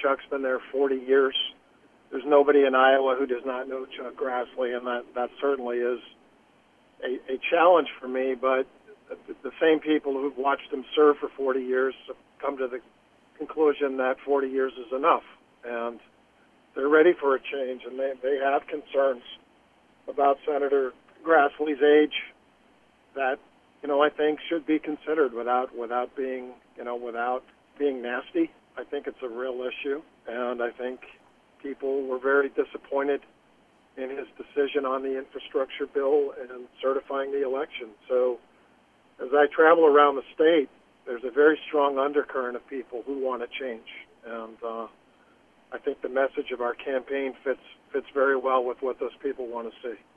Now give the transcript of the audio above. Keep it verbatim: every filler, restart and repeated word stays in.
Chuck's been there forty years. There's nobody in Iowa who does not know Chuck Grassley, and that, that certainly is a, a challenge for me. But the, the same people who've watched him serve for forty years have come to the conclusion that forty years is enough, and they're ready for a change, and they, they have concerns about Senator Grassley's age that, you know, I think should be considered without without being, you know, without being nasty. I think it's a real issue, and I think people were very disappointed in his decision on the infrastructure bill and certifying the election. So as I travel around the state, there's a very strong undercurrent of people who want to change, and uh, I think the message of our campaign fits fits very well with what those people want to see.